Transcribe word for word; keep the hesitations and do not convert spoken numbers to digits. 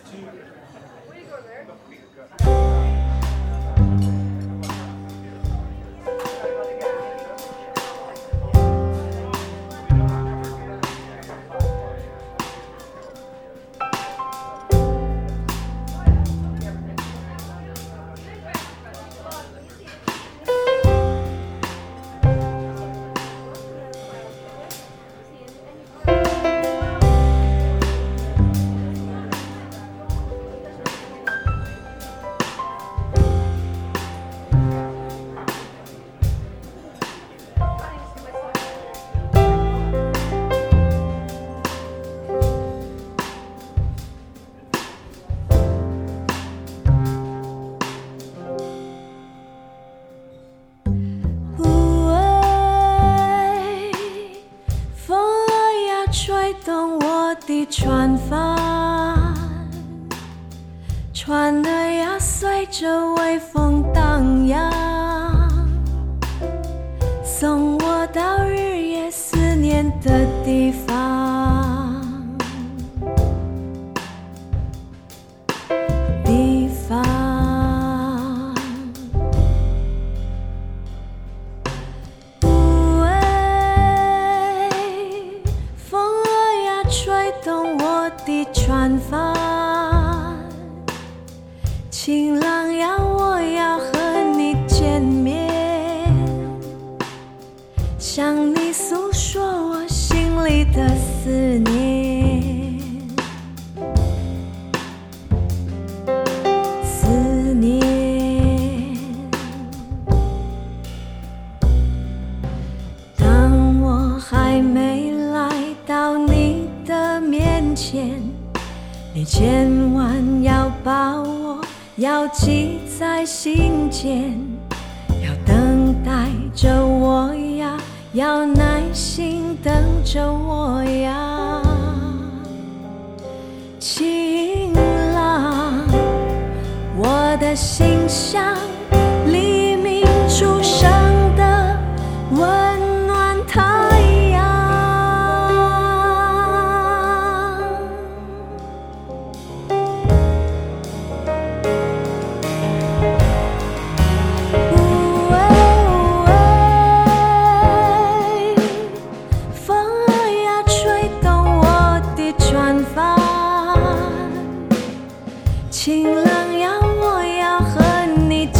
船帆，船儿呀随着微风荡漾，送我到日夜思念的地方。地方，呜喂，风儿呀吹动我的船帆，晴朗呀，我要和你见面，向你诉说我心里的思念，思念。当我还没来到你的面前，你千万要把我要记在心间，要等待着我呀，要耐心等着我呀。情郎，我的心像